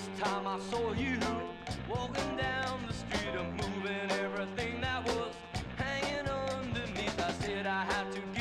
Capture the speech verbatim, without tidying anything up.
first time I saw you walking down the street and moving everything that was hanging underneath. I said I had to